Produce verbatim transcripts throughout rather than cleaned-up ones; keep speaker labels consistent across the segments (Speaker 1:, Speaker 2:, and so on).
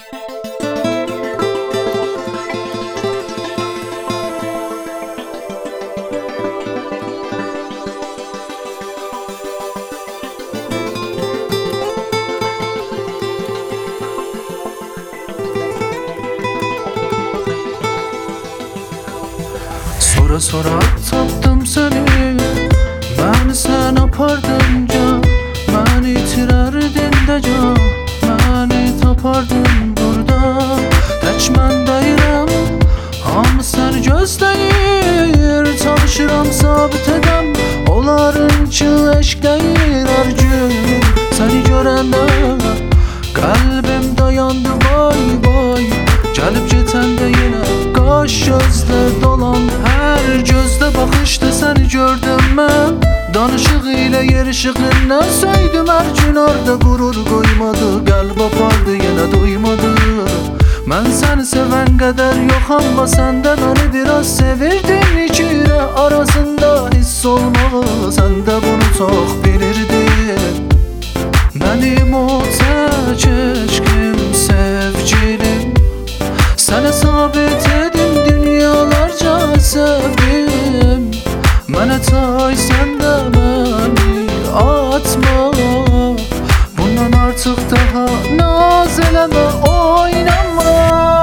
Speaker 1: Sonra sonra tapdım seni, beni sen apardın can. Beni itirerdin de can, beni tapardın burada. Teç mən deyirəm, hamı səni gözləyir. Çalışıram sabit edəm, onlarınki eşq deyir hər gün. Səni görəndə qəlbim dayandı vay vay. Gəlib getəndə yenə qaş gözlər dolandı. Hər gözdə baxışda səni gördüm mən. Danışıq ilə yer işığından söydüm hər gün orada. Qurur qoymadı, qəlb apardı yenə duymadı. Mən səni sevən qədər yox, amma sən də məni biraz sevirdin. İki ürək arasında hiss olmağı, sən də bunu çox bilirdin. Mənim o tək eşqim, sevgilim, sənə sabit edim, dünyalarca sevdim. Mənə tay, sən də məni atma. Bundan artıq daha naz eləmə, oynama.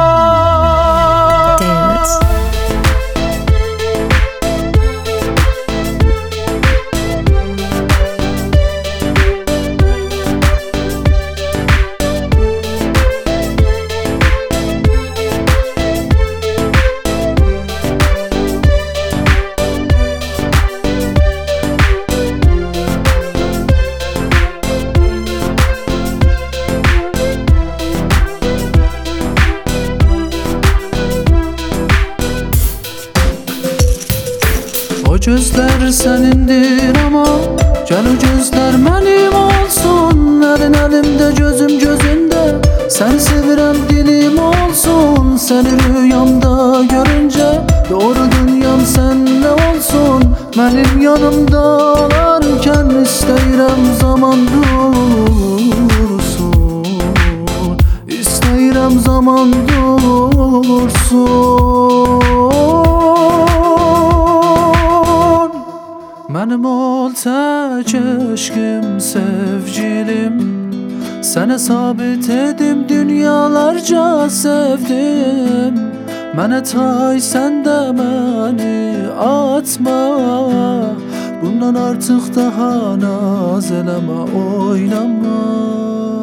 Speaker 1: O gözlər sənindir amma gəl o gözlər mənim olsun. Əlin əlimdə, gözüm gözündə, səni sevirəm dilim olsun. Səni rüyamda görüncə doğru dünyam səndə olsun. Mənim yanımda olarkən istəyirəm zaman dursun. İstəyirəm zaman dursun. Mənim ol tək eşqim, sevgilim, sənə sabit edim, dünyalarca sevdim. Mənə tay, sən də məni atma. Bundan artıq daha naz eləmə, oynama.